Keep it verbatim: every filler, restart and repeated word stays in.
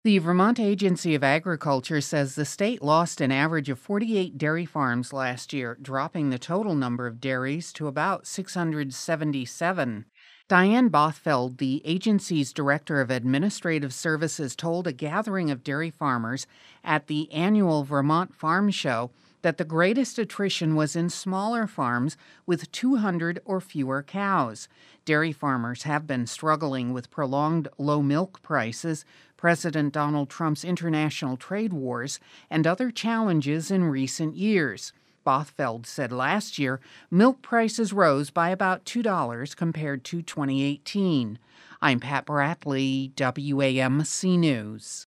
The Vermont Agency of Agriculture says the state lost an average of forty-eight dairy farms last year, dropping the total number of dairies to about six hundred seventy-seven. Diane Bothfeld, the agency's director of administrative services, told a gathering of dairy farmers at the annual Vermont Farm Show that the greatest attrition was in smaller farms with two hundred or fewer cows. Dairy farmers have been struggling with prolonged low milk prices, President Donald Trump's international trade wars, and other challenges in recent years. Bothfeld said last year milk prices rose by about two dollars compared to twenty eighteen. I'm Pat Bradley, W A M C News.